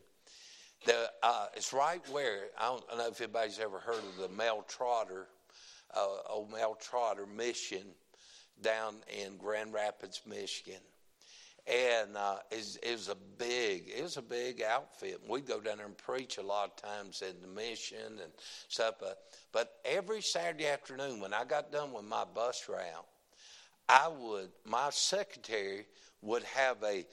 It's right where, I don't know if anybody's ever heard of the Mel Trotter, old Mel Trotter mission down in Grand Rapids, Michigan. And it was a big outfit. We'd go down there and preach a lot of times in the mission and stuff. But every Saturday afternoon when I got done with my bus route, my secretary would have a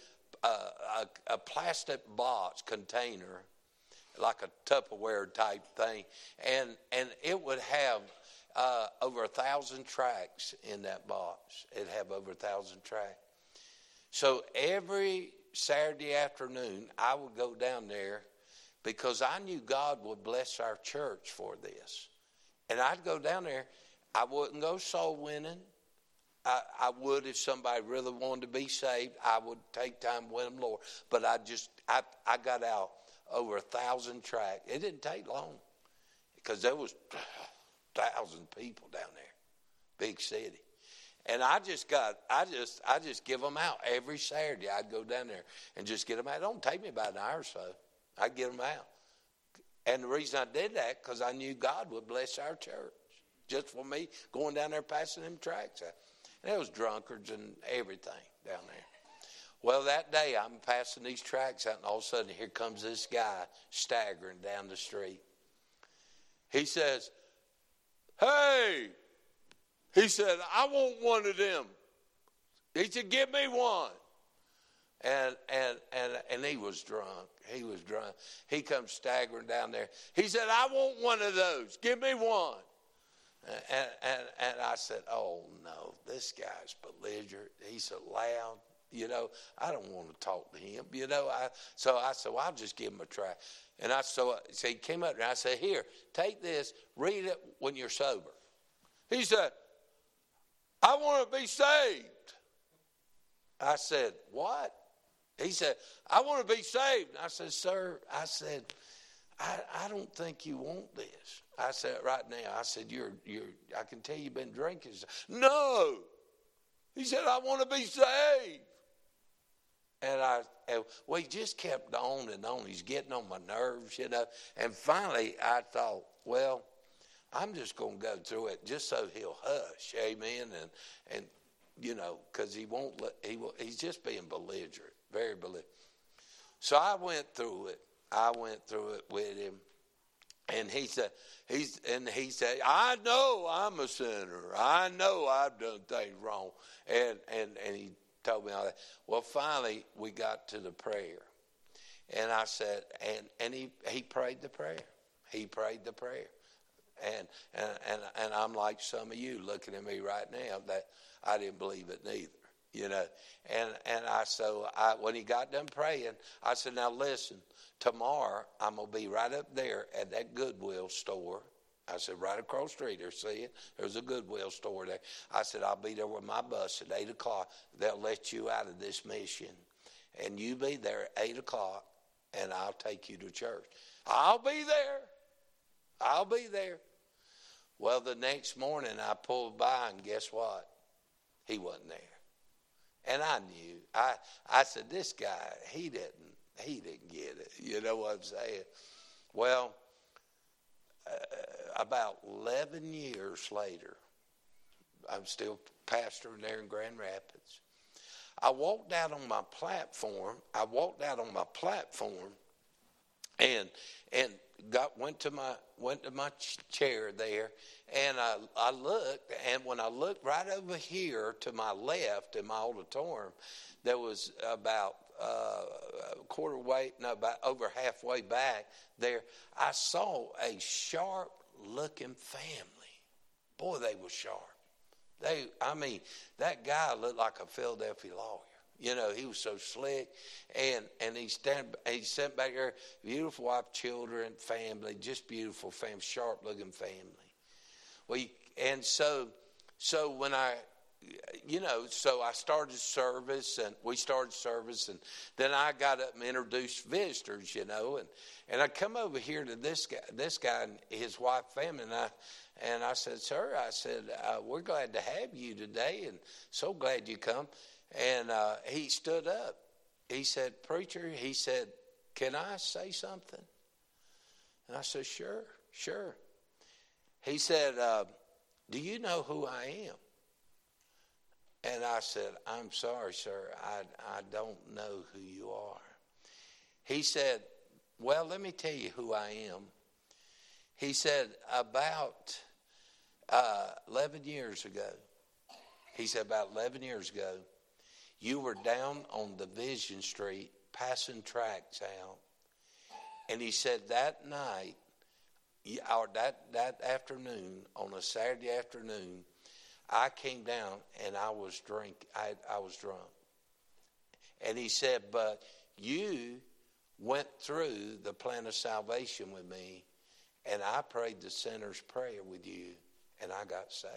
plastic box container, like a Tupperware type thing, and it would have over 1,000 tracts in that box. It'd have over 1,000 tracts. So every Saturday afternoon, I would go down there because I knew God would bless our church for this. And I'd go down there. I wouldn't go soul winning. I would if somebody really wanted to be saved. I would take time to win them, Lord. But I got out over 1,000 tracts. It didn't take long because there was 1,000 people down there, big city. And I just give them out every Saturday. I'd go down there and just get them out. It don't take me about an hour or so. I'd get them out. And the reason I did that, because I knew God would bless our church. Just for me going down there passing them tracts out. And there was drunkards and everything down there. Well, that day I'm passing these tracts out, and all of a sudden here comes this guy staggering down the street. He says, hey! He said, I want one of them. He said, give me one. And he was drunk. He was drunk. He comes staggering down there. He said, I want one of those. Give me one. And I said, oh, no, this guy's belligerent. He's so loud. I don't want to talk to him. So I said, well, I'll just give him a try. And so he came up and I said, here, take this, read it when you're sober. He said, I want to be saved. I said, what? He said, I want to be saved. And I said, sir, I don't think you want this. I said, right now, I said, I can tell you've been drinking. No. He said, I want to be saved. And he just kept on and on. He's getting on my nerves, And finally, I thought, well, I'm just going to go through it just so he'll hush, amen. And because he's just being belligerent, very belligerent. So I went through it. With him. And he said, I know I'm a sinner. I know I've done things wrong. And he told me all that. Well, finally, we got to the prayer. And I said, and he prayed the prayer. He prayed the prayer. And I'm like some of you looking at me right now that I didn't believe it neither, And when he got done praying, I said, now listen, tomorrow I'm going to be right up there at that Goodwill store. I said, right across the street there, see it? There's a Goodwill store there. I said, I'll be there with my bus at 8 o'clock. They'll let you out of this mission. And you be there at 8 o'clock, and I'll take you to church. I'll be there. Well, the next morning I pulled by, and guess what? He wasn't there. And I knew. I said, this guy, he didn't get it. You know what I'm saying? Well, about 11 years later, I'm still pastoring there in Grand Rapids. I walked out on my platform. And went to my chair there, and I looked, and when I looked right over here to my left in my auditorium, there was about about over halfway back there, I saw a sharp-looking family. Boy, they were sharp. That guy looked like a Philadelphia lawyer. He was so slick, and he sat back there, beautiful wife, children, family, just beautiful family, sharp-looking family. Well, so when I started service, and we started service, and then I got up and introduced visitors, and I come over here to this guy and his wife, family, and I said, sir, we're glad to have you today, and so glad you come. And he stood up. He said, preacher, he said, can I say something? And I said, sure. He said, do you know who I am? And I said, I'm sorry, sir, I don't know who you are. He said, well, let me tell you who I am. He said, about 11 years ago, you were down on Division Street passing tracts out. And he said that night, or that afternoon, on a Saturday afternoon, I came down and I was drunk. And he said, but you went through the plan of salvation with me, and I prayed the sinner's prayer with you, and I got saved.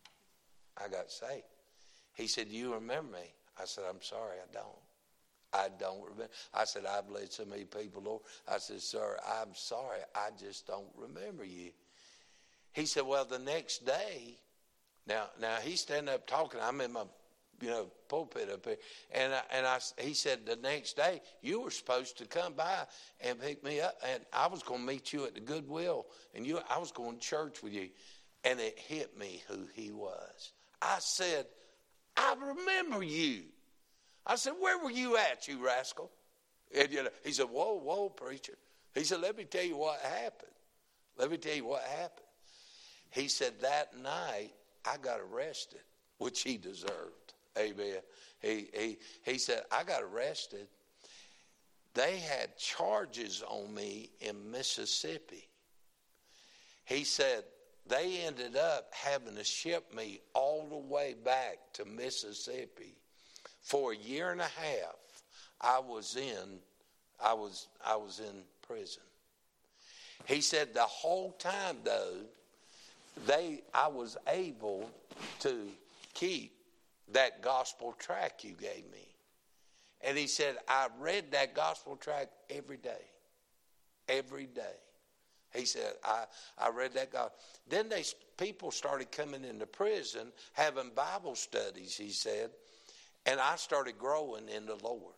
He said, do you remember me? I said, I'm sorry, I don't remember. I said, I've led so many people, Lord. I said, sir, I'm sorry, I just don't remember you. He said, well, the next day, now he's standing up talking. I'm in my, pulpit up here. And he said, the next day, you were supposed to come by and pick me up. And I was going to meet you at the Goodwill. And I was going to church with you. And it hit me who he was. I said, I remember you. I said, where were you at, you rascal? And he said, whoa, preacher. He said, let me tell you what happened. He said, that night, I got arrested, which he deserved. Amen. He said, I got arrested. They had charges on me in Mississippi. He said, they ended up having to ship me all the way back to Mississippi. For a year and a half, I was in prison. He said the whole time though, I was able to keep that gospel tract you gave me. And he said, I read that gospel tract every day. Every day. He said, I read that God. Then people started coming into prison, having Bible studies, he said. And I started growing in the Lord.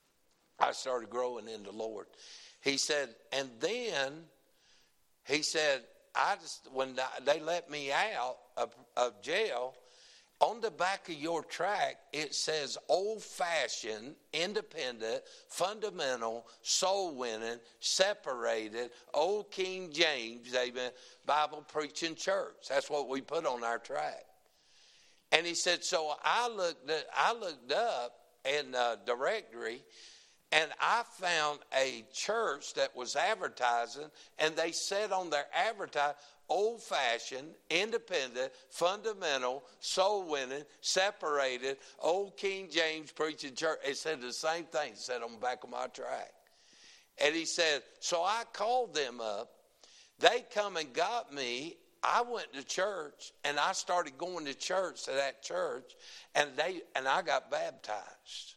He said, and then, he said, when they let me out of jail, on the back of your tract, it says old-fashioned, independent, fundamental, soul-winning, separated, old King James, amen, Bible-preaching church. That's what we put on our tract. And he said, so I looked up in the directory, and I found a church that was advertising, and they said on their advertising, old-fashioned, independent, fundamental, soul-winning, separated, old King James preaching church. It said the same thing. It said on the back of my tract. And he said, so I called them up. They come and got me. I went to church, and I started going to church, to that church, and I got baptized.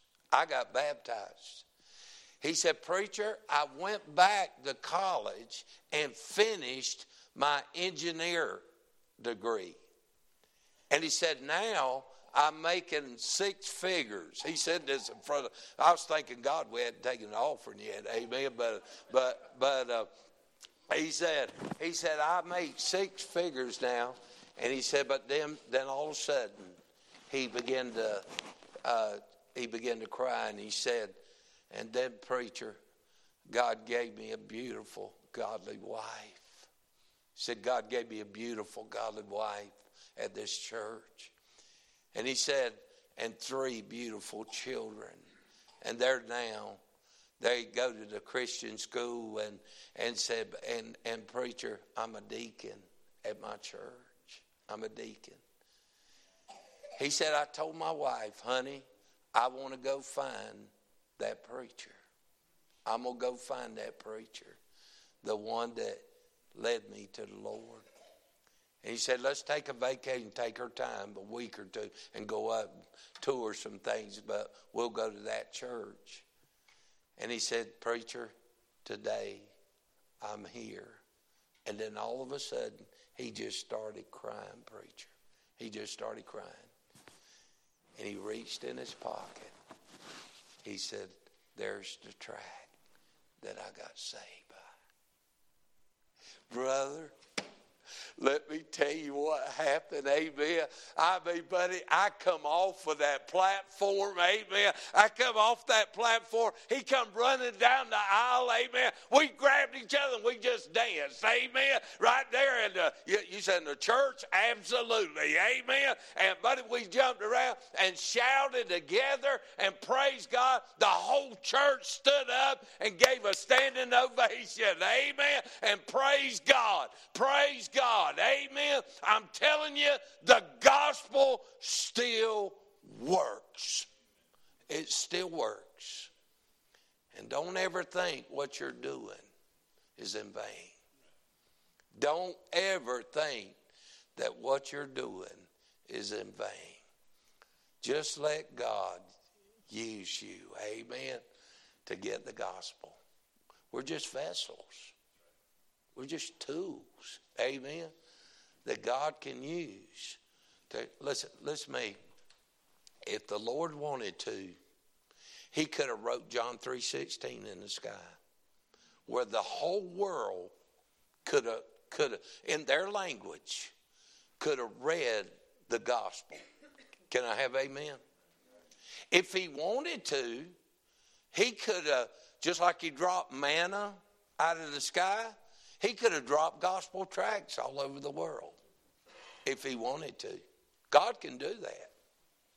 He said, preacher, I went back to college and finished my engineer degree. And he said, now I'm making 6 figures. He said this in front of, I was thanking God we hadn't taken an offering yet, amen. But he said, I make 6 figures now. And he said, but then all of a sudden, he began to cry, and he said, and then preacher, God gave me a beautiful, godly wife. He said, God gave me a beautiful, godly wife at this church. And he said, and 3 beautiful children. And they're now, they go to the Christian school and said, and preacher, I'm a deacon at my church. I'm a deacon. He said, I told my wife, honey, I want to go find that preacher. I'm going to go find that preacher, the one that led me to the Lord. And he said, let's take a vacation, take her time, a week or 2, and go up, tour some things, but we'll go to that church. And he said, preacher, today I'm here. And then all of a sudden, he just started crying, preacher. He just started crying. And he reached in his pocket. He said, there's the tract that I got saved by. Brother, let me tell you what happened, amen. I mean, buddy, I come off of that platform, amen. I come off that platform. He come running down the aisle, amen. We grabbed each other and we just danced, amen. Right there in the, you said in the church? Absolutely, amen. And, buddy, we jumped around and shouted together and praised God. The whole church stood up and gave a standing ovation, amen. And praise God, praise God. Amen. I'm telling you, the gospel still works. It still works. And don't ever think what you're doing is in vain. Don't ever think that what you're doing is in vain. Just let God use you, amen, to get the gospel. We're just vessels. We're just tools, amen, that God can use. Listen to me. If the Lord wanted to, he could have wrote John 3:16 in the sky, where the whole world could have, in their language, could have read the gospel. Can I have amen? If he wanted to, he could have, just like he dropped manna out of the sky, he could have dropped gospel tracts all over the world if he wanted to. God can do that.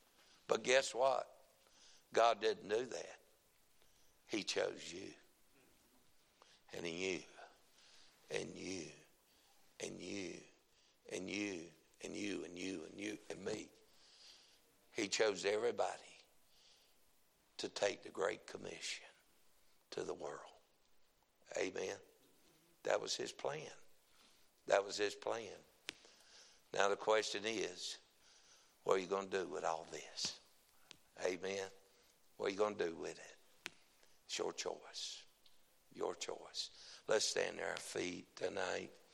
But guess what? God didn't do that. He chose you. And you, and you, and you, and you, and you, and you, and you, and me. He chose everybody to take the Great Commission to the world. Amen. That was his plan. That was his plan. Now the question is, what are you going to do with all this? Amen. What are you going to do with it? It's your choice. Your choice. Let's stand there our feet tonight.